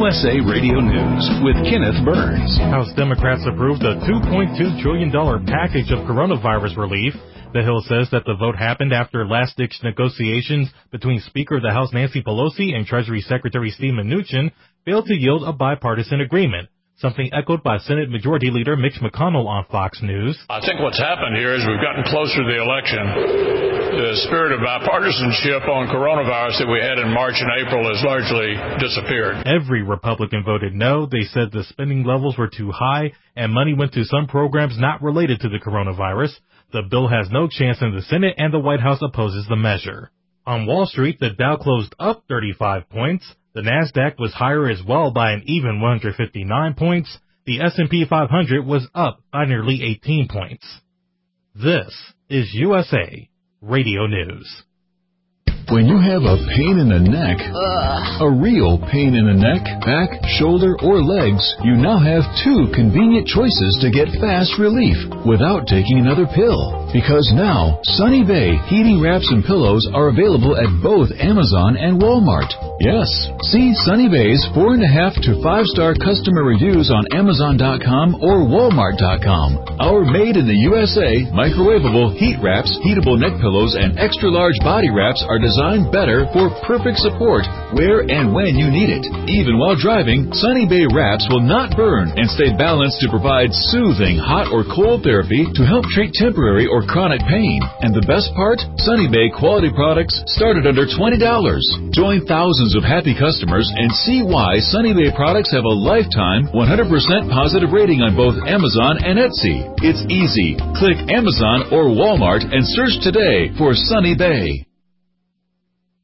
USA Radio News with Kenneth Burns. House Democrats approved a $2.2 trillion package of coronavirus relief. The Hill says that the vote happened after last-ditch negotiations between Speaker of the House Nancy Pelosi and Treasury Secretary Steve Mnuchin failed to yield a bipartisan agreement, something echoed by Senate Majority Leader Mitch McConnell on Fox News. I think what's happened here is we've gotten closer to the election. The spirit of bipartisanship on coronavirus that we had in March and April has largely disappeared. Every Republican voted no. They said the spending levels were too high and money went to some programs not related to the coronavirus. The bill has no chance in the Senate, and the White House opposes the measure. On Wall Street, the Dow closed up 35 points. The Nasdaq was higher as well by an even 159 points. The S&P 500 was up by nearly 18 points. This is USA Radio News. When you have a pain in the neck, a real pain in the neck, back, shoulder, or legs, you now have two convenient choices to get fast relief without taking another pill. Because now, Sunny Bay heating wraps and pillows are available at both Amazon and Walmart. Yes, see Sunny Bay's 4.5 to 5-star customer reviews on Amazon.com or Walmart.com. Our made in the USA microwavable heat wraps, heatable neck pillows, and extra large body wraps are designed better for perfect support where and when you need it. Even while driving, Sunny Bay wraps will not burn and stay balanced to provide soothing hot or cold therapy to help treat temporary or chronic pain. And the best part? Sunny Bay quality products start at under $20. Join thousands of happy customers and see why Sunny Bay products have a lifetime 100% positive rating on both Amazon and Etsy. It's easy. Click Amazon or Walmart and search today for Sunny Bay.